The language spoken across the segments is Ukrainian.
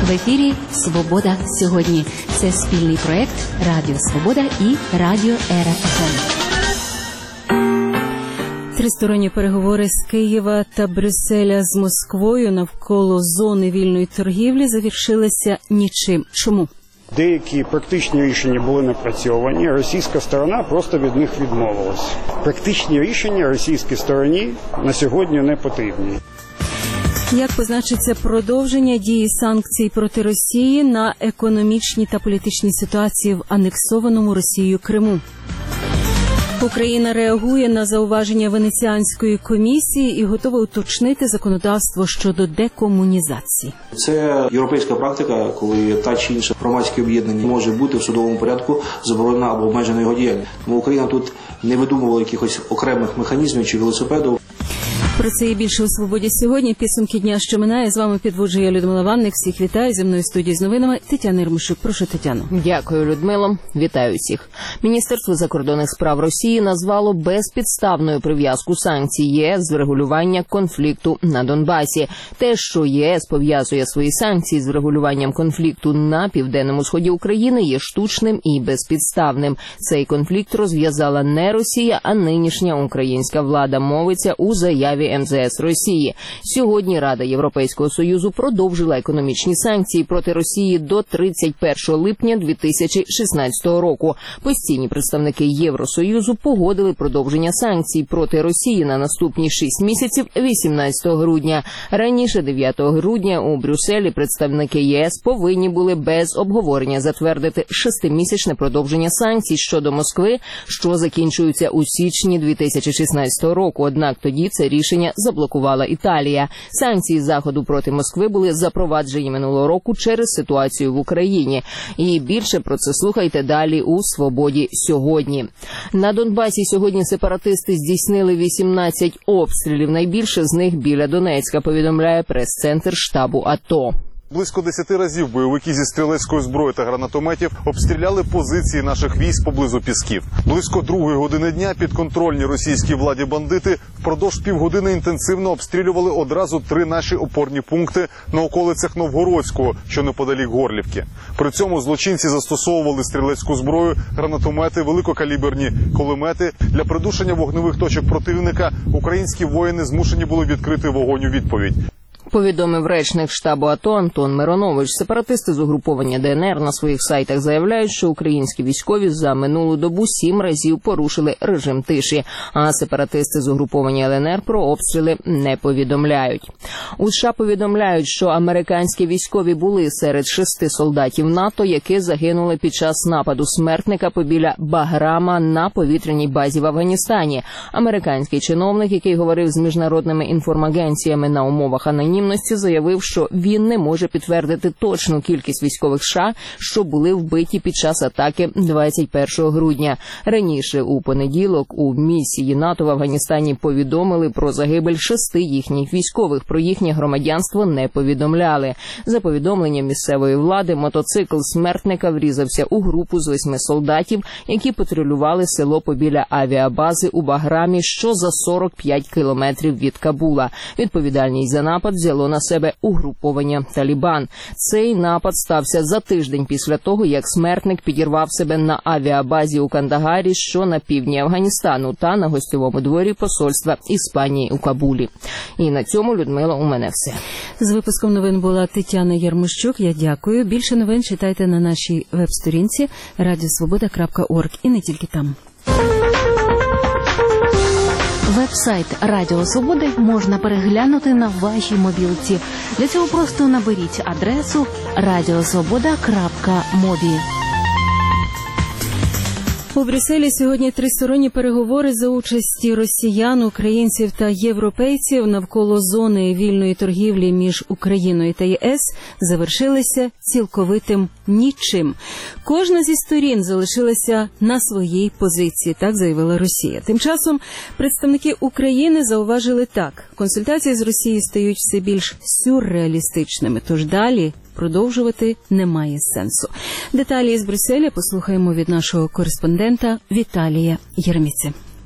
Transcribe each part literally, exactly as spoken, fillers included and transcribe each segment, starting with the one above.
В ефірі «Свобода сьогодні». Це спільний проєкт Радіо Свобода і Радіо Ера еф ем. Тристоронні переговори з Києва та Брюсселя з Москвою навколо зони вільної торгівлі завершилися нічим. Чому? Деякі практичні рішення були напрацьовані, російська сторона просто від них відмовилась. Практичні рішення російській стороні на сьогодні не потрібні. Як позначиться продовження дії санкцій проти Росії на економічній та політичній ситуації в анексованому Росією Криму? Україна реагує на зауваження Венеціанської комісії і готова уточнити законодавство щодо декомунізації. Це європейська практика, коли та чи інша громадське об'єднання може бути в судовому порядку заборонена або обмежена його діяльність. Тому Україна тут не видумувала якихось окремих механізмів чи велосипедів. Про це і більше у «Свободі сьогодні». Підсумки дня, що минає. З вами підводжу я, Людмила Ванник. Всіх вітаю. Зі мною в студії з новинами Тетяна Єрмощук. Прошу, Тетяно. Дякую, Людмило. Вітаю всіх. Міністерство закордонних справ Росії назвало безпідставною прив'язку санкцій ЄС з врегулювання конфлікту на Донбасі. Те, що ЄС пов'язує свої санкції з врегулюванням конфлікту на південному сході України, є штучним і безпідставним. Цей конфлікт розв'язала не Росія, а нинішня українська влада, мовиться у заяві ем зе ес Росії. Сьогодні Рада Європейського Союзу продовжила економічні санкції проти Росії до тридцять першого липня дві тисячі шістнадцятого року. Постійні представники Євросоюзу погодили продовження санкцій проти Росії на наступні шість місяців вісімнадцятого грудня. Раніше, дев'ятого грудня, у Брюсселі представники ЄС повинні були без обговорення затвердити шестимісячне продовження санкцій щодо Москви, що закінчуються у січні дві тисячі шістнадцятого року. Однак тоді це рішення заблокувала Італія. Санкції Заходу проти Москви були запроваджені минулого року через ситуацію в Україні. І більше про це слухайте далі у «Свободі сьогодні». На Донбасі сьогодні сепаратисти здійснили вісімнадцять обстрілів, найбільше з них біля Донецька, повідомляє прес-центр штабу АТО. Близько десяти разів бойовики зі стрілецької зброї та гранатометів обстріляли позиції наших військ поблизу Пісків. Близько другої години дня підконтрольні російській владі бандити впродовж півгодини інтенсивно обстрілювали одразу три наші опорні пункти на околицях Новгородського, що неподалік Горлівки. При цьому злочинці застосовували стрілецьку зброю, гранатомети, великокаліберні кулемети. Для придушення вогневих точок противника українські воїни змушені були відкрити вогонь у відповідь. Повідомив речник штабу АТО Антон Миронович. Сепаратисти з угруповання Де Ен Ер на своїх сайтах заявляють, що українські військові за минулу добу сім разів порушили режим тиші, а сепаратисти з угруповання Ел Ен Ер про обстріли не повідомляють. У США повідомляють, що американські військові були серед шести солдатів НАТО, які загинули під час нападу смертника побіля Баграма на повітряній базі в Афганістані. Американський чиновник, який говорив з міжнародними інформагенціями на умовах анонімності, заявив, що він не може підтвердити точну кількість військових США, що були вбиті під час атаки двадцять першого грудня. Раніше у понеділок у місії НАТО в Афганістані повідомили про загибель шести їхніх військових. Про їхнє громадянство не повідомляли. За повідомленням місцевої влади, мотоцикл смертника врізався у групу з восьми солдатів, які патрулювали село побіля авіабази у Баграмі, що за сорок п'ять кілометрів від Кабула. Відповідальність за напад взяло на себе угруповання «Талібан». Цей напад стався за тиждень після того, як смертник підірвав себе на авіабазі у Кандагарі, що на півдні Афганістану, та на гостьовому дворі посольства Іспанії у Кабулі. І на цьому, Людмила, у мене все. З випуском новин була Тетяна Єрмощук. Я дякую. Більше новин читайте на нашій веб-сторінці радіо свобода крапка орг і не тільки там. Веб-сайт Радіо Свободи можна переглянути на вашій мобілці. Для цього просто наберіть адресу радіо свобода крапка мобі. У Брюсселі сьогодні тристоронні переговори за участі росіян, українців та європейців навколо зони вільної торгівлі між Україною та ЄС завершилися цілковитим нічим. Кожна зі сторін залишилася на своїй позиції, так заявила Росія. Тим часом представники України зауважили так: консультації з Росією стають все більш сюрреалістичними, тож далі продовжувати немає сенсу. Деталі з Брюсселя послухаємо від нашого кореспондента Віталія Єрміці.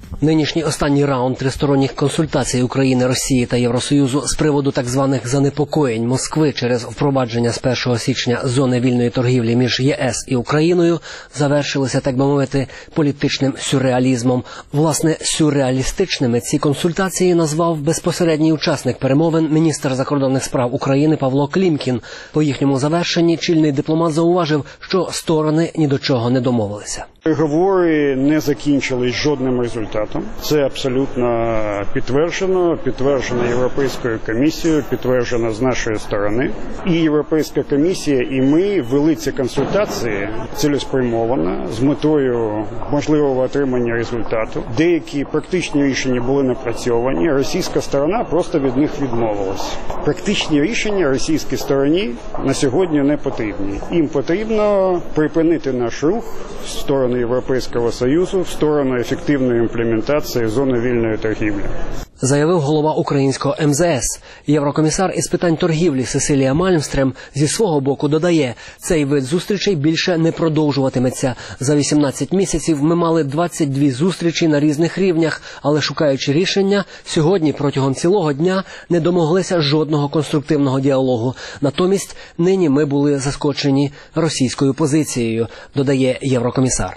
Нинішній останній раунд тристоронніх консультацій України, Росії та Євросоюзу з приводу так званих занепокоєнь Москви через впровадження з першого січня зони вільної торгівлі між ЄС і Україною завершилися, так би мовити, політичним сюрреалізмом. Власне, сюрреалістичними ці консультації назвав безпосередній учасник перемовин міністр закордонних справ України Павло Клімкін. По їхньому завершенні чільний дипломат зауважив, що сторони ні до чого не домовилися. Переговори не закінчились жодним результатом. Це абсолютно підтверджено, підтверджено Європейською комісією, підтверджено з нашої сторони. І Європейська комісія, і ми вели ці консультації цілеспрямовано з метою можливого отримання результату. Деякі практичні рішення були напрацьовані, російська сторона просто від них відмовилась. Практичні рішення російській стороні на сьогодні не потрібні. Їм потрібно припинити наш рух в сторону Європейського Союзу, в сторону ефективної імплементації зони вільної торгівлі. Заявив голова українського ем зе ес. Єврокомісар із питань торгівлі Сесилія Мальмстрем зі свого боку додає, цей вид зустрічей більше не продовжуватиметься. За вісімнадцять місяців ми мали двадцять дві зустрічі на різних рівнях, але шукаючи рішення, сьогодні протягом цілого дня не домоглися жодного конструктивного діалогу. Натомість нині ми були заскочені російською позицією, додає єврокомісар.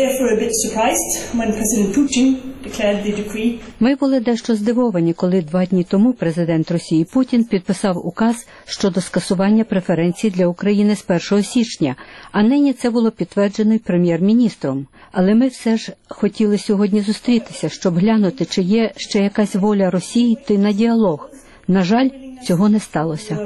Ми були дещо здивовані, коли два дні тому президент Росії Путін підписав указ щодо скасування преференцій для України з першого січня, а нині це було підтверджено й прем'єр-міністром. Але ми все ж хотіли сьогодні зустрітися, щоб глянути, чи є ще якась воля Росії йти на діалог. На жаль, цього не сталося.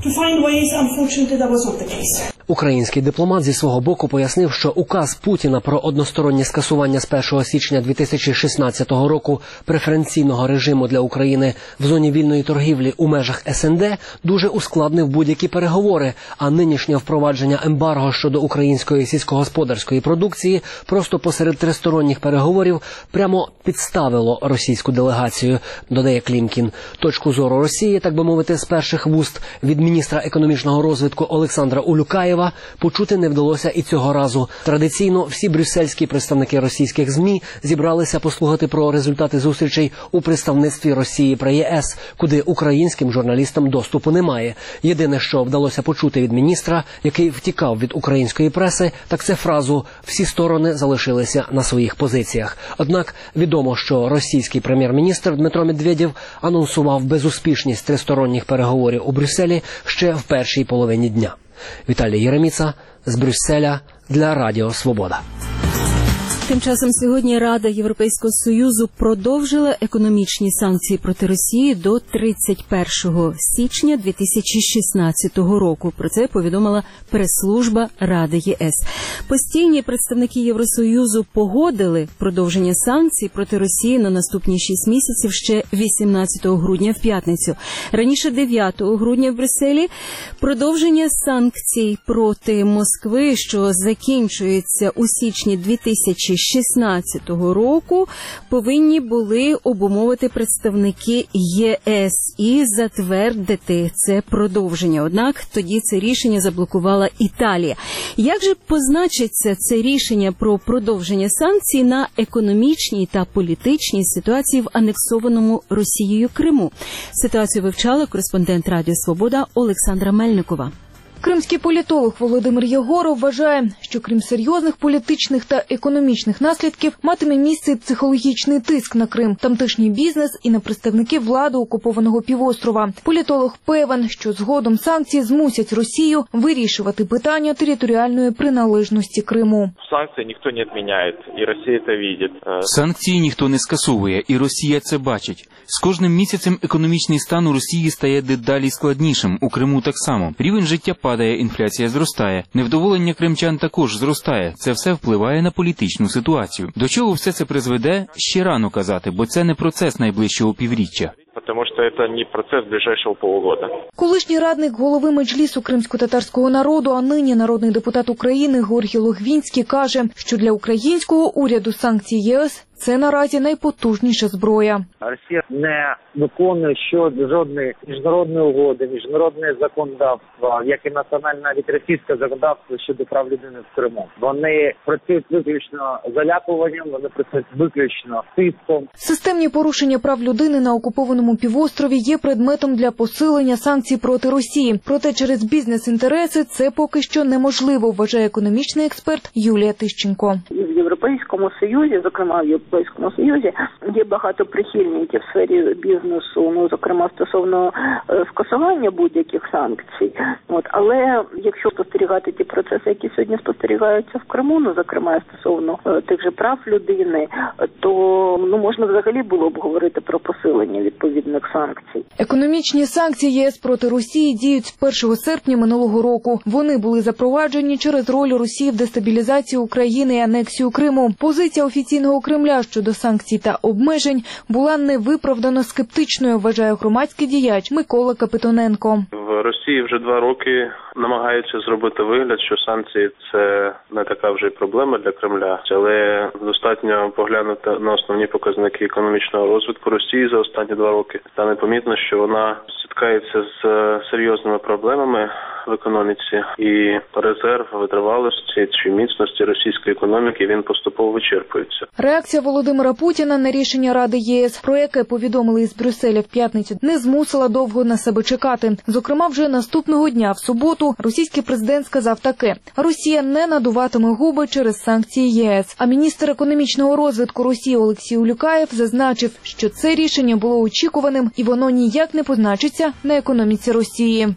Український дипломат зі свого боку пояснив, що указ Путіна про одностороннє скасування з першого січня дві тисячі шістнадцятого року преференційного режиму для України в зоні вільної торгівлі у межах ес ен де дуже ускладнив будь-які переговори, а нинішнє впровадження ембарго щодо української сільськогосподарської продукції просто посеред тристоронніх переговорів прямо підставило російську делегацію, додає Клімкін. Точку зору Росії, так би мовити, з перших вуст від міністра економічного розвитку Олександра Улюкаєва почути не вдалося і цього разу. Традиційно всі брюссельські представники російських ЗМІ зібралися послухати про результати зустрічей у представництві Росії при ЄС, куди українським журналістам доступу немає. Єдине, що вдалося почути від міністра, який втікав від української преси, так це фразу «всі сторони залишилися на своїх позиціях». Однак відомо, що російський прем'єр-міністр Дмитро Медведєв анонсував безуспішність тристоронніх переговорів у Брюсселі ще в першій половині дня. Віталій Єреміца з Брюсселя для Радіо Свобода. Тим часом сьогодні Рада Європейського Союзу продовжила економічні санкції проти Росії до тридцять першого січня дві тисячі шістнадцятого року. Про це повідомила прес-служба Ради ЄС. Постійні представники Євросоюзу погодили продовження санкцій проти Росії на наступні шість місяців ще вісімнадцятого грудня в п'ятницю. Раніше дев'ятого грудня в Брюсселі продовження санкцій проти Москви, що закінчується у січні дві тисячі шістнадцятого року, повинні були обумовити представники ЄС і затвердити це продовження. Однак тоді це рішення заблокувала Італія. Як же позначиться це рішення про продовження санкцій на економічній та політичній ситуації в анексованому Росією Криму? Ситуацію вивчала кореспондент Радіо Свобода Олександра Мельникова. Кримський політолог Володимир Єгоров вважає, що крім серйозних політичних та економічних наслідків, матиме місце й психологічний тиск на Крим, тамтешній бізнес і на представників влади окупованого півострова. Політолог певен, що згодом санкції змусять Росію вирішувати питання територіальної приналежності Криму. Санкції ніхто не відміняє, і Росія це бачить. Санкції ніхто не скасовує, і Росія це бачить. З кожним місяцем економічний стан у Росії стає дедалі складнішим, у Криму так само. Рівень життя падає, інфляція зростає. Невдоволення кримчан також зростає. Це все впливає на політичну ситуацію. До чого все це призведе, ще рано казати, бо це не процес найближчого півріччя. потому что это не процесс ближайшего полугода. Колишній радник голови Меджлісу кримськотатарського народу, а нині народний депутат України Георгій Логвінський каже, що для українського уряду санкції ЄС – це наразі найпотужніша зброя. Росія не виконує що жодної міжнародної угоди, міжнародне законодавство, як і національне, навіть російське законодавство щодо прав людини в Криму. Вони працюють виключно залякуванням, вони працюють виключно тиском. Системні порушення прав людини на окупованому півострові є предметом для посилення санкцій проти Росії. Проте через бізнес-інтереси це поки що неможливо, вважає економічний експерт Юлія Тищенко. В Європейському Союзі, зокрема в Європейському Союзі, є багато прихильників в сфері бізнесу, ну, зокрема, стосовно е, скасування будь-яких санкцій. От, але якщо спостерігати ті процеси, які сьогодні спостерігаються в Криму, ну, зокрема, стосовно е, тих же прав людини, то ну, можна взагалі було б говорити про посилення відповідних санкцій. Економічні санкції ЄС проти Росії діють з першого серпня минулого року. Вони були запроваджені через роль Росії в дестабілізації України і анексію Криму. Позиція офіційного Кремля щодо санкцій та обмежень була невиправдано скептичною, вважає громадський діяч Микола Капитоненко. В Росії вже два роки намагаються зробити вигляд, що санкції – це не така вже й проблема для Кремля, але достатньо поглянути на основні показники економічного розвитку Росії за останні два роки. Стане помітно, що вона стикається з серйозними проблемами в економіці, і резерв витривалості чи міцності російської економіки, він поступово вичерпується. Реакція Володимира Путіна на рішення Ради ЄС, про яке повідомили із Брюсселя в п'ятницю, не змусила довго на себе чекати. Зокрема, вже наступного дня, в суботу, російський президент сказав таке: Росія не надуватиме губи через санкції ЄС. А міністр економічного розвитку Росії Олексій Улюкаєв зазначив, що це рішення було очікуваним і воно ніяк не позначиться на економіці Росії.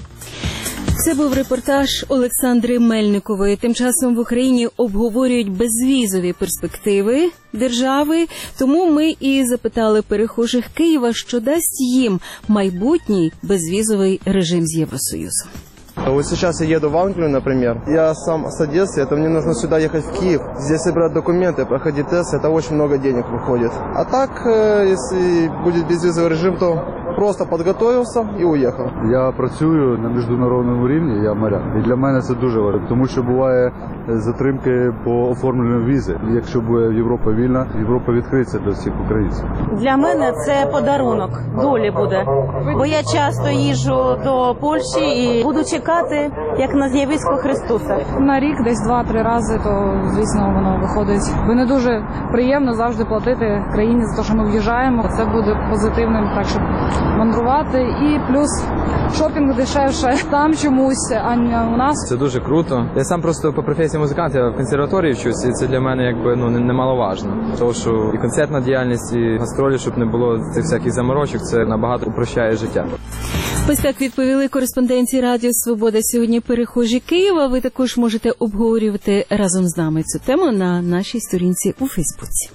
Це був репортаж Олександри Мельникової. Тим часом в Україні обговорюють безвізові перспективи держави, тому ми і запитали перехожих Києва, що дасть їм майбутній безвізовий режим з Євросоюзом. Вот сейчас я еду в Англию, например. Я сам с Одессы, это мне нужно сюда ехать в Киев. Здесь собирать документы, проходить тест, это очень много денег выходит. А так, если будет безвизовый режим, то просто підготувався і уїхав. Я працюю на міжнародному рівні, я моряк. І для мене це дуже важливо, тому що буває затримки по оформленню візи. Якщо буде Європа вільна, Європа відкриється до всіх українців. Для мене це подарунок долі буде. Бо я часто їжджу до Польщі і буду чекати, як на з'явисько Христуса. На рік десь два-три рази, то, звісно, воно виходить. Бо не дуже приємно завжди платити країні за те, що ми в'їжджаємо. Це буде позитивним, так, щоб мандрувати, і плюс шопінг дешевше там чомусь, а не у нас. Це дуже круто. Я сам просто по професії музикант, я в консерваторії вчусь, і це для мене якби ну немаловажно. Тому що і концертна діяльність, і гастролі, щоб не було цих всяких заморочок, це набагато упрощає життя. Ось так відповіли кореспонденті Радіо Свобода. Сьогодні перехожі Києва. Ви також можете обговорювати разом з нами цю тему на нашій сторінці у Фейсбуці.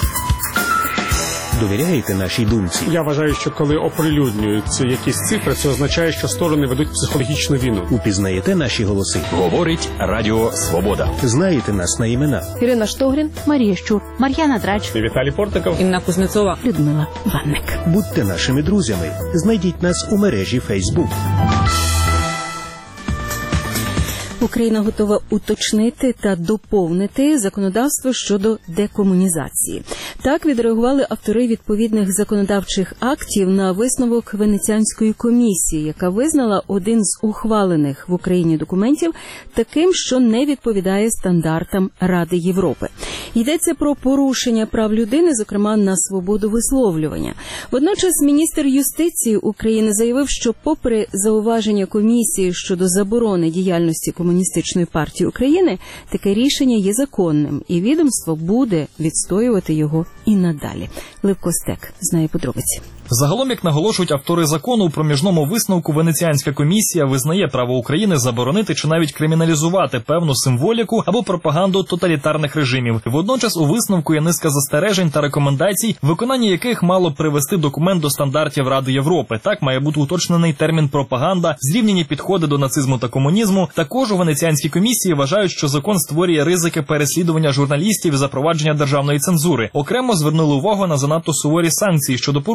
Довіряєте нашій думці? Я вважаю, що коли оприлюднюються якісь цифри, це означає, що сторони ведуть психологічну війну. Упізнаєте наші голоси? Говорить Радіо Свобода. Знаєте нас на імена? Ірина Штогрін, Марія Щур, Мар'яна Драч, Віталій Портников, Інна Кузнецова, Людмила Ванник. Будьте нашими друзями. Знайдіть нас у мережі Фейсбук. Україна готова уточнити та доповнити законодавство щодо декомунізації. Так відреагували автори відповідних законодавчих актів на висновок Венеціанської комісії, яка визнала один з ухвалених в Україні документів таким, що не відповідає стандартам Ради Європи. Йдеться про порушення прав людини, зокрема на свободу висловлювання. Водночас міністр юстиції України заявив, що попри зауваження комісії щодо заборони діяльності Комуністичної партії України, таке рішення є законним, і відомство буде відстоювати його і надалі. Левко Стек знає подробиці. Загалом, як наголошують автори закону, у проміжному висновку Венеціанська комісія визнає право України заборонити чи навіть криміналізувати певну символіку або пропаганду тоталітарних режимів. Водночас у висновку є низка застережень та рекомендацій, виконання яких мало привести документ до стандартів Ради Європи. Так має бути уточнений термін пропаганда, зрівняні підходи до нацизму та комунізму. Також у Венеціанській комісії вважають, що закон створює ризики переслідування журналістів і запровадження державної цензури. Окремо звернули увагу на занадто суворі санкції щодо порушників.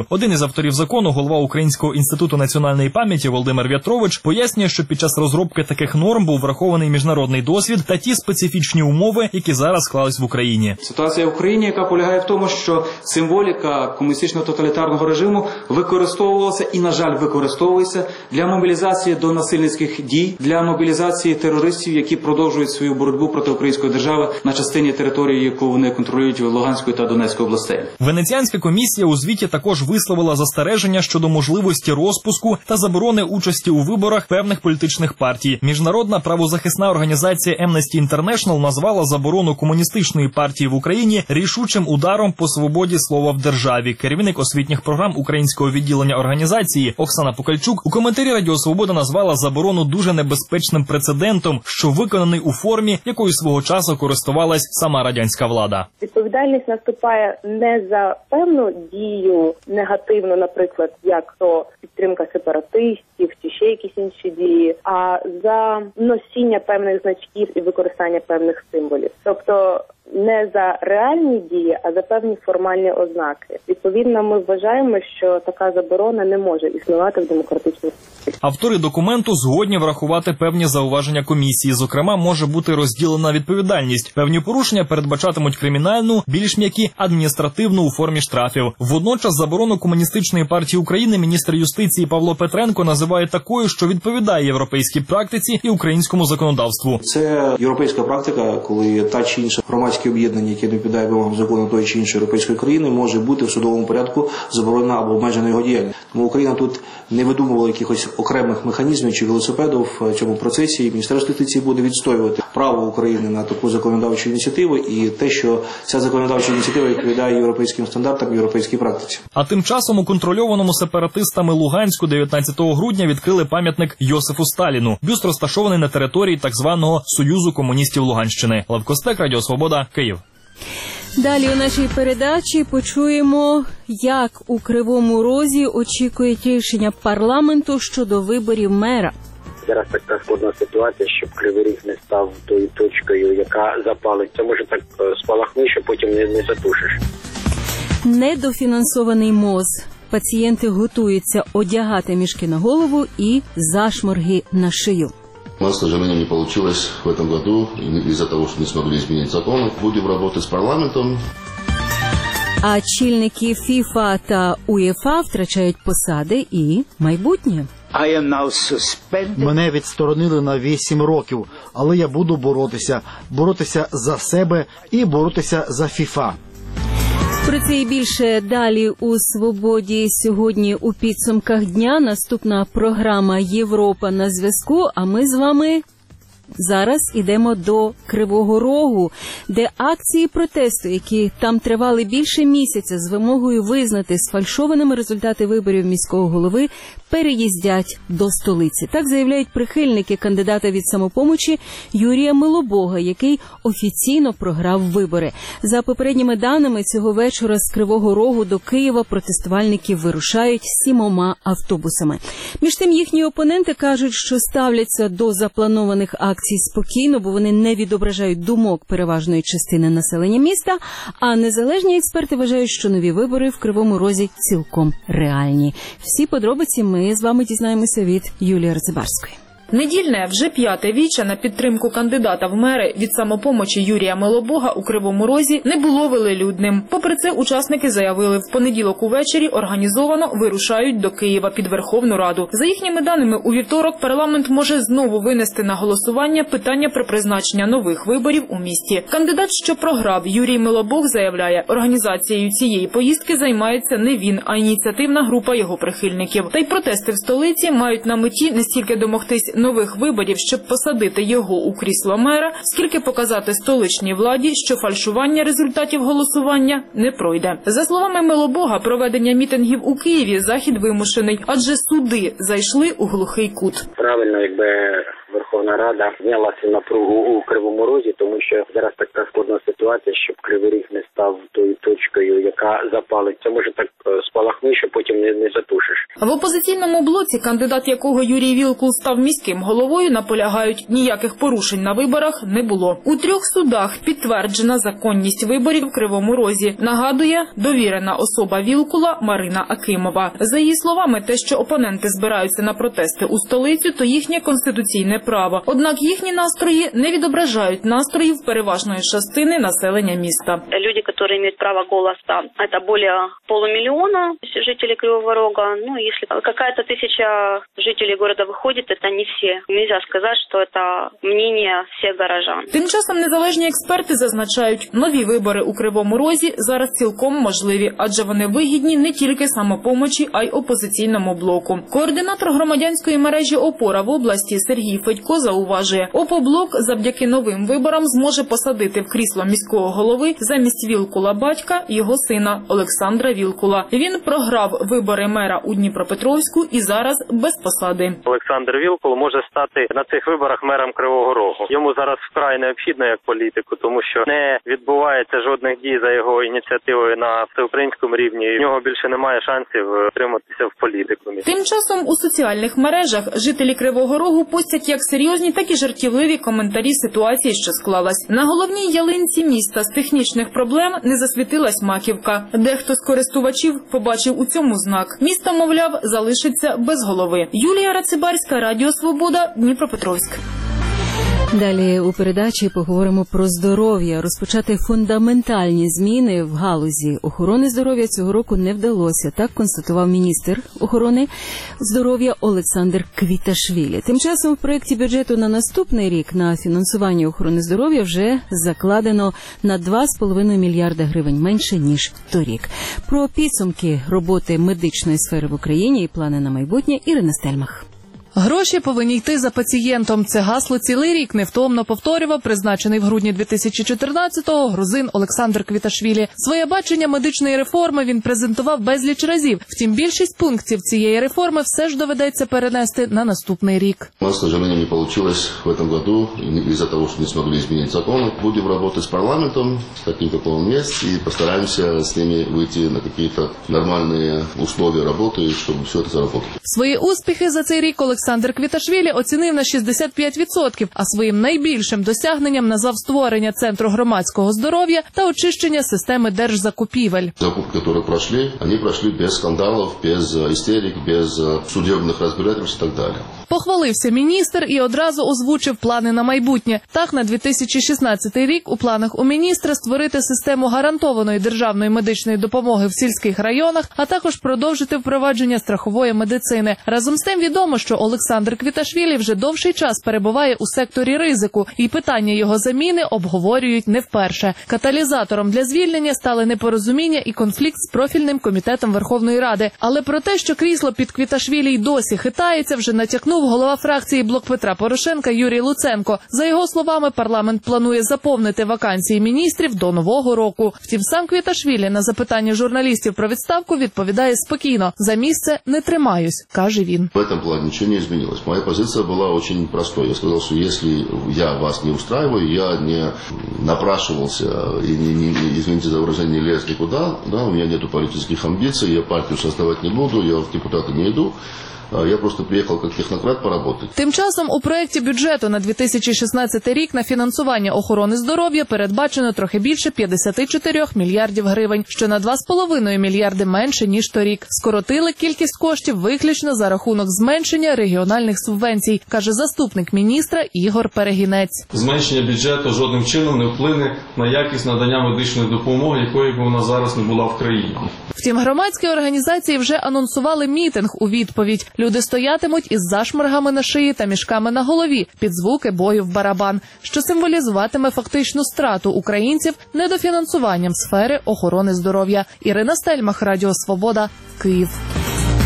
виборів. Один із авторів закону, голова Українського інституту національної пам'яті Володимир В'ятрович, пояснює, що під час розробки таких норм був врахований міжнародний досвід та ті специфічні умови, які зараз склались в Україні. Ситуація в Україні, яка полягає в тому, що символіка комуністичного тоталітарного режиму використовувалася і, на жаль, використовується для мобілізації до насильницьких дій, для мобілізації терористів, які продовжують свою боротьбу проти української держави на частині території, яку вони контролюють в Луганської та Донецької областей. Венеціанська комісія у звіті також висловила застереження щодо можливості розпуску та заборони участі у виборах певних політичних партій. Міжнародна правозахисна організація Amnesty International назвала заборону комуністичної партії в Україні рішучим ударом по свободі слова в державі. Керівник освітніх програм українського відділення організації Оксана Покальчук у коментарі Радіо Свобода назвала заборону дуже небезпечним прецедентом, що виконаний у формі, якою свого часу користувалась сама радянська влада. Відповідальність наступає не за певну дію негативну, наприклад, як то підтримка сепаратистів чи ще якісь інші дії, а за носіння певних значків і використання певних символів. Тобто не за реальні дії, а за певні формальні ознаки. Відповідно, ми вважаємо, що така заборона не може існувати в демократичному світі. Автори документу згодні врахувати певні зауваження комісії. Зокрема, може бути розділена відповідальність. Певні порушення передбачатимуть кримінальну, більш м'які – адміністративну у формі штрафів. Водночас заборону Комуністичної партії України міністр юстиції Павло Петренко називає такою, що відповідає європейській практиці і українському законодавству. Це європейська практика, коли та чи інша громадське об'єднання, яке не відповідає вимогам закону тої чи іншої європейської країни, може бути в судовому порядку заборонена або обмежена його діяльність. Тому Україна тут не видумувала якихось окремих механізмів чи велосипедів в цьому процесі. Міністерство юстиції буде відстоювати право України на таку законодавчу ініціативу і те, що ця законодавча ініціатива відповідає європейським стандартам, європейській практиці. А тим часом у контрольованому сепаратистами Луганську дев'ятнадцятого грудня відкрили пам'ятник Йосифу Сталіну. Бюст розташований на території так званого Союзу комуністів Луганщини. Лев Костек, Радіо Свобода, Київ. Далі у нашій передачі почуємо, як у Кривому Розі очікують рішення парламенту щодо виборів мера. Зараз така складна ситуація, щоб Кривий Ріг не став тою точкою, яка запалить. Це може так спалахнути, що потім не, не затушиш. Недофінансований МОЗ. Пацієнти готуються одягати мішки на голову і зашморги на шию. У нас, к сожалению, не получилось в этом году из-за того, что не смогли изменить законы. Будем работать с парламентом. А чільники ФІФА та УЄФА втрачають посади і майбутнє. Мене відсторонили на вісім років, але я буду боротися. Боротися за себе і боротися за ФІФА. Про це і більше далі у «Свободі» сьогодні у підсумках дня. Наступна програма «Європа на зв'язку», а ми з вами зараз ідемо до Кривого Рогу, де акції протесту, які там тривали більше місяця з вимогою визнати сфальшованими результати виборів міського голови, переїздять до столиці. Так заявляють прихильники кандидата від «Самопомочі» Юрія Милобога, який офіційно програв вибори. За попередніми даними, цього вечора з Кривого Рогу до Києва протестувальники вирушають сімома автобусами. Між тим, їхні опоненти кажуть, що ставляться до запланованих акцій спокійно, бо вони не відображають думок переважної частини населення міста, а незалежні експерти вважають, що нові вибори в Кривому Розі цілком реальні. Всі подробиці ми з вами дізнаємося від Юлії Арцибарської. Недільне вже п'яте віче на підтримку кандидата в мери від «Самопомочі» Юрія Милобога у Кривому Розі не було велелюдним. Попри це, учасники заявили, в понеділок увечері організовано вирушають до Києва під Верховну Раду. За їхніми даними, у вівторок парламент може знову винести на голосування питання про призначення нових виборів у місті. Кандидат, що програв, Юрій Милобог, заявляє, організацією цієї поїздки займається не він, а ініціативна група його прихильників. Та й протести в столиці мають на меті не стільки домогтись нових виборів, щоб посадити його у крісло мера, скільки показати столичній владі, що фальшування результатів голосування не пройде. За словами Милобога, проведення мітингів у Києві – захід вимушений, адже суди зайшли у глухий кут. Правильно, якби Верховна Рада зняла цю напругу у Кривому Розі, тому що зараз така складна ситуація, щоб Кривий Ріг не став тою точкою, яка запалить. Це може так спалахне, що потім не, не затушиш. В опозиційному блоці, кандидат якого Юрій Вілкул став міським головою, наполягають, ніяких порушень на виборах не було. У трьох судах підтверджена законність виборів в Кривому Розі. Нагадує довірена особа Вілкула Марина Акимова. За її словами, те, що опоненти збираються на протести у столицю, то їхнє конституційне право. Однак їхні настрої не відображають настроїв переважної частини населення міста. Люди, які мають право голосу, це більше полумільйона жителей Кривого Рога. Ну, якщо якась тисяча жителей міста виходить, це не всі. Нельзя сказати, що це мнення всіх горожан. Тим часом незалежні експерти зазначають, нові вибори у Кривому Розі зараз цілком можливі, адже вони вигідні не тільки Самопомочі, а й опозиційному блоку. Координатор громадянської мережі «Опора» в області Сергій Федько зауважує, «Опоблок» завдяки новим виборам зможе посадити в крісло міського голови замість Вілкула батька його сина Олександра Вілкула. Він програв вибори мера у Дніпропетровську і зараз без посади. Олександр Вілкул може стати на цих виборах мером Кривого Рогу. Йому зараз вкрай необхідно як політику, тому що не відбувається жодних дій за його ініціативою на всеукраїнському рівні. У нього більше немає шансів отриматися в політику. Тим часом у соціальних мережах жителі Кривого Рогу постять як серйозні, так і жартівливі коментарі ситуації, що склалась. На головній ялинці міста з технічних проблем не засвітилась маківка. Дехто з користувачів побачив у цьому знак. Місто, мовляв, залишиться без голови. Юлія Рацибарська, Радіо Свобода, Дніпропетровськ. Далі у передачі поговоримо про здоров'я. Розпочати фундаментальні зміни в галузі охорони здоров'я цього року не вдалося. Так констатував міністр охорони здоров'я Олександр Квіташвілі. Тим часом в проєкті бюджету на наступний рік на фінансування охорони здоров'я вже закладено на два з половиною мільярда гривень менше, ніж торік. Про підсумки роботи медичної сфери в Україні і плани на майбутнє Ірина Стельмах. Гроші повинні йти за пацієнтом. Це гасло цілий рік невтомно повторював призначений в грудні дві тисячі чотирнадцятого грузин Олександр Квіташвілі. Своє бачення медичної реформи він презентував безліч разів. Втім, більшість пунктів цієї реформи все ж доведеться перенести на наступний рік. У нас, к сожалению, не получилось в этом году из-за того, что не смогли изменить законы. Будем работать с парламентом, таким, как он есть, и постараемся с ними выйти на какие-то нормальные условия работы, чтобы все это заработало. Свої успіхи за цей рік Олександр Олександр Квіташвілі оцінив на шістдесят п'ять відсотків, а своїм найбільшим досягненням назвав створення Центру громадського здоров'я та очищення системи держзакупівель. Закупки, які пройшли, вони пройшли без скандалів, без істерик, без судебних розбирательств і так далі. Похвалився міністр і одразу озвучив плани на майбутнє. Так, на дві тисячі шістнадцятий рік у планах у міністра створити систему гарантованої державної медичної допомоги в сільських районах, а також продовжити впровадження страхової медицини. Разом з тим відомо, що Олександр Квіташвілі вже довший час перебуває у секторі ризику, і питання його заміни обговорюють не вперше. Каталізатором для звільнення стали непорозуміння і конфлікт з профільним комітетом Верховної Ради. Але про те, що крісло під Квіташвілі й досі хитається, вже натякнув голова фракції «Блок Петра Порошенка» Юрій Луценко. За його словами, парламент планує заповнити вакансії міністрів до Нового року. Втім, сам Квіташвілі на запитання журналістів про відставку відповідає спокійно. За місце не тримаюсь, каже він. В цьому плані нічого не змінилось. Моя позиція була дуже простою. Я сказав, що якщо я вас не устраиваю, я не напрашивался и, не, не, извините за выражение, не лез никуда, да, у меня нету политических амбиций, я партию создавать не буду, я в депутаты не иду. Я просто приїхав як технократ поработати. Тим часом у проєкті бюджету на дві тисячі шістнадцятий рік на фінансування охорони здоров'я передбачено трохи більше п'ятдесят чотири мільярдів гривень, що на два з половиною мільярди менше, ніж торік. Скоротили кількість коштів виключно за рахунок зменшення регіональних субвенцій, каже заступник міністра Ігор Перегінець. Зменшення бюджету жодним чином не вплине на якість надання медичної допомоги, якої б вона зараз не була в країні. Втім, громадські організації вже анонсували мітинг у відповідь. Люди стоятимуть із зашморгами на шиї та мішками на голові під звуки бою в барабан, що символізуватиме фактичну страту українців недофінансуванням сфери охорони здоров'я. Ірина Стельмах, Радіо Свобода, Київ.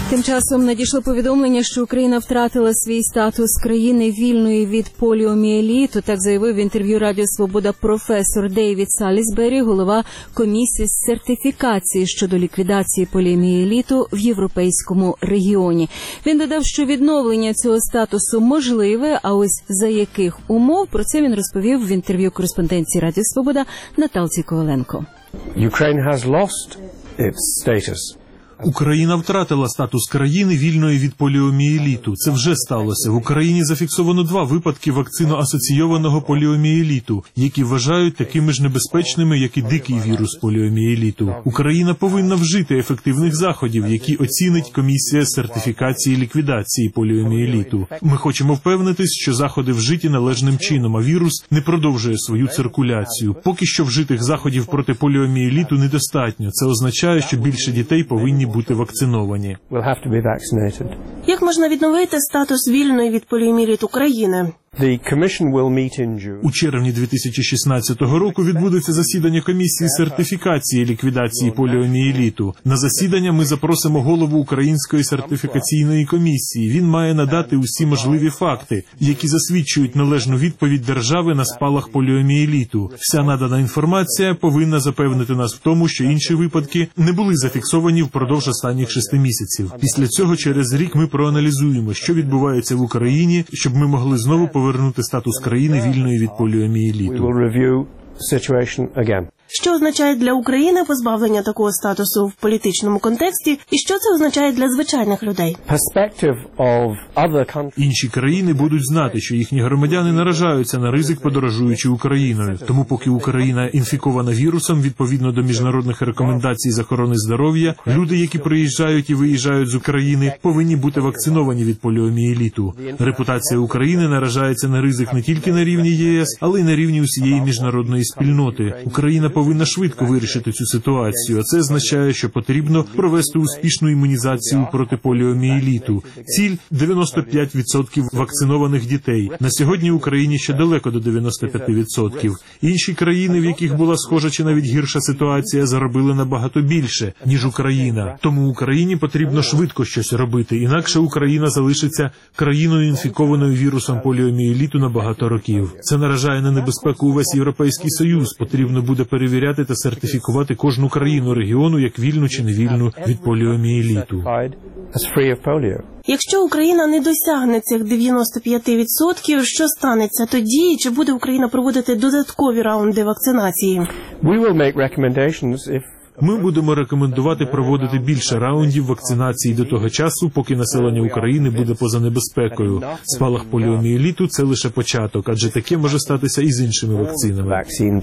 Тим часом надійшло повідомлення, що Україна втратила свій статус країни вільної від поліомієліту. Так заявив в інтерв'ю Радіо Свобода професор Дейвід Салісбері, голова комісії з сертифікації щодо ліквідації поліомієліту в європейському регіоні. Він додав, що відновлення цього статусу можливе, а ось за яких умов, про це він розповів в інтерв'ю кореспонденції Радіо Свобода Наталці Коваленко. Ukraine has lost its status. Україна втратила статус країни вільної від поліомієліту. Це вже сталося. В Україні зафіксовано два випадки вакцино-асоційованого поліомієліту, які вважають такими ж небезпечними, як і дикий вірус поліомієліту. Україна повинна вжити ефективних заходів, які оцінить комісія з сертифікації і ліквідації поліомієліту. Ми хочемо впевнитись, що заходи вжиті належним чином, а вірус не продовжує свою циркуляцію. Поки що вжитих заходів проти поліомієліту недостатньо. Це означає, що більше дітей повинні бути вакциновані. Як можна відновити статус вільної від поліомієліту країни? У червні дві тисячі шістнадцятого року відбудеться засідання комісії сертифікації і ліквідації поліомієліту. На засідання ми запросимо голову Української сертифікаційної комісії. Він має надати усі можливі факти, які засвідчують належну відповідь держави на спалах поліомієліту. Вся надана інформація повинна запевнити нас в тому, що інші випадки не були зафіксовані впродовж останніх шести місяців. Після цього через рік ми проаналізуємо, що відбувається в Україні, щоб ми могли знову повернути статус країни вільної від поліомієліту. Що означає для України позбавлення такого статусу в політичному контексті, і що це означає для звичайних людей? Інші країни будуть знати, що їхні громадяни наражаються на ризик, подорожуючи Україною. Тому поки Україна інфікована вірусом, відповідно до міжнародних рекомендацій з охорони здоров'я, люди, які приїжджають і виїжджають з України, повинні бути вакциновані від поліомієліту. Репутація України наражається на ризик не тільки на рівні ЄС, але й на рівні усієї міжнародної спільноти. Україна повинна швидко вирішити цю ситуацію, а це означає, що потрібно провести успішну імунізацію проти поліомієліту. Ціль – дев'яносто п'ять відсотків вакцинованих дітей. На сьогодні Україні ще далеко до дев'яноста п'яти відсотків. Інші країни, в яких була схожа чи навіть гірша ситуація, заробили набагато більше, ніж Україна. Тому Україні потрібно швидко щось робити, інакше Україна залишиться країною, інфікованою вірусом поліомієліту на багато років. Це наражає на небезпеку увесь Європейський Союз. Потрібно буде перевіряти та сертифікувати кожну країну регіону як вільну чи невільну від поліомієліту. Якщо Україна не досягне цих дев'яноста п'яти відсотків, що станеться тоді? Чи буде Україна проводити додаткові раунди вакцинації? Ми будемо рекомендувати проводити більше раундів вакцинації до того часу, поки населення України буде поза небезпекою. Спалах поліомієліту – це лише початок, адже таке може статися і з іншими вакцинами.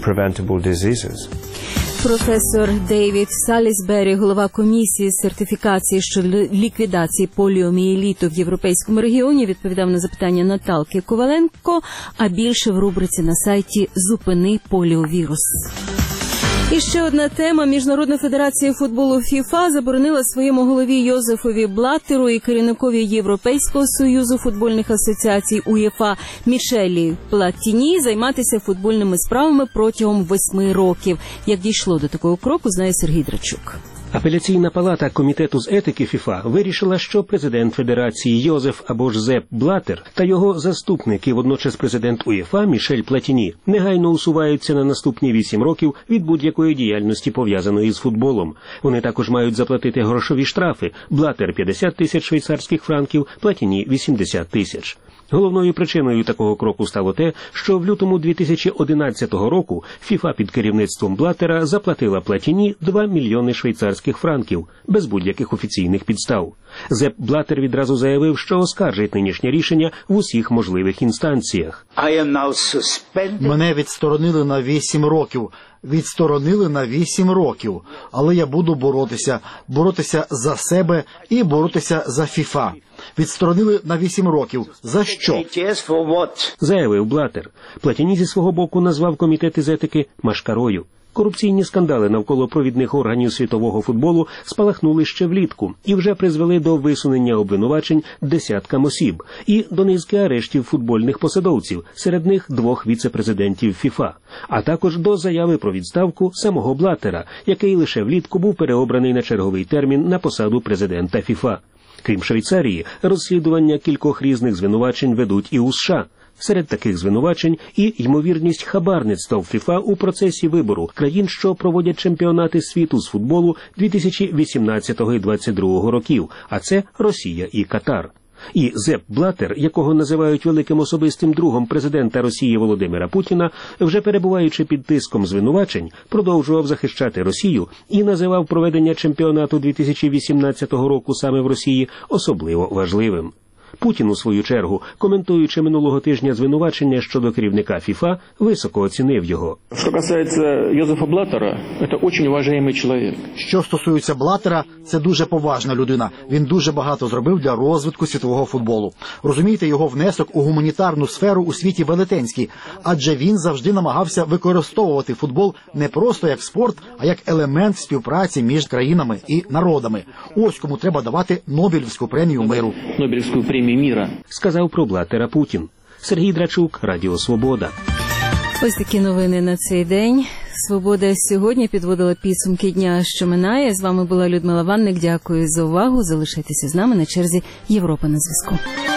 Професор Дейвід Салісбері, голова комісії з сертифікації щодо ліквідації поліомієліту в європейському регіоні, відповідав на запитання Наталки Коваленко, а більше в рубриці на сайті «Зупини поліовірус». І ще одна тема. Міжнародна федерація футболу ФІФА заборонила своєму голові Йозефові Блаттеру і керівникові Європейського союзу футбольних асоціацій УЄФА Мішелі Платіні займатися футбольними справами протягом восьми років. Як дійшло до такого кроку, знає Сергій Драчук. Апеляційна палата Комітету з етики ФІФА вирішила, що президент Федерації Йозеф або ж Зеп Блаттер та його заступник і водночас президент УЄФА Мішель Платіні негайно усуваються на наступні вісім років від будь-якої діяльності, пов'язаної з футболом. Вони також мають заплатити грошові штрафи. Блаттер – п'ятдесят тисяч швейцарських франків, Платіні – вісімдесят тисяч. Головною причиною такого кроку стало те, що в лютому дві тисячі одинадцятого року ФІФА під керівництвом Блаттера заплатила Платіні два мільйони швейцарських франків, без будь-яких офіційних підстав. Зеп Блаттер відразу заявив, що оскаржить нинішнє рішення в усіх можливих інстанціях. Мене відсторонили на вісім років. Відсторонили на вісім років. Але я буду боротися. Боротися за себе і боротися за ФІФА. Відсторонили на вісім років. За що? Заявив Блаттер. Платіні зі свого боку назвав комітет із етики машкарою. Корупційні скандали навколо провідних органів світового футболу спалахнули ще влітку і вже призвели до висунення обвинувачень десяткам осіб і до низки арештів футбольних посадовців, серед них двох віце-президентів ФІФА, а також до заяви про відставку самого Блаттера, який лише влітку був переобраний на черговий термін на посаду президента ФІФА. Крім Швейцарії, розслідування кількох різних звинувачень ведуть і у США. Серед таких звинувачень і ймовірність хабарництва в ФІФА у процесі вибору країн, що проводять чемпіонати світу з футболу дві тисячі вісімнадцятого і двадцять другого років, а це Росія і Катар. І Зепп Блаттер, якого називають великим особистим другом президента Росії Володимира Путіна, вже перебуваючи під тиском звинувачень, продовжував захищати Росію і називав проведення чемпіонату дві тисячі вісімнадцятого року саме в Росії особливо важливим. Путін, у свою чергу, коментуючи минулого тижня звинувачення щодо керівника ФІФА, високо оцінив його. Що касається Йозефа Блаттера, це дуже уважаємий чоловік. Що стосується Блаттера, це дуже поважна людина. Він дуже багато зробив для розвитку світового футболу. Розумієте, його внесок у гуманітарну сферу у світі велетенський, адже він завжди намагався використовувати футбол не просто як спорт, а як елемент співпраці між країнами і народами. Ось кому треба давати Нобелівську премію миру. Нобелівську премію міра, сказав про Блаттера Путін. Сергій Драчук, Радіо Свобода. Ось такі новини на цей день. Свобода сьогодні підводила підсумки дня, що минає. З вами була Людмила Ванник. Дякую за увагу. Залишайтеся з нами. На черзі Європа на зв'язку.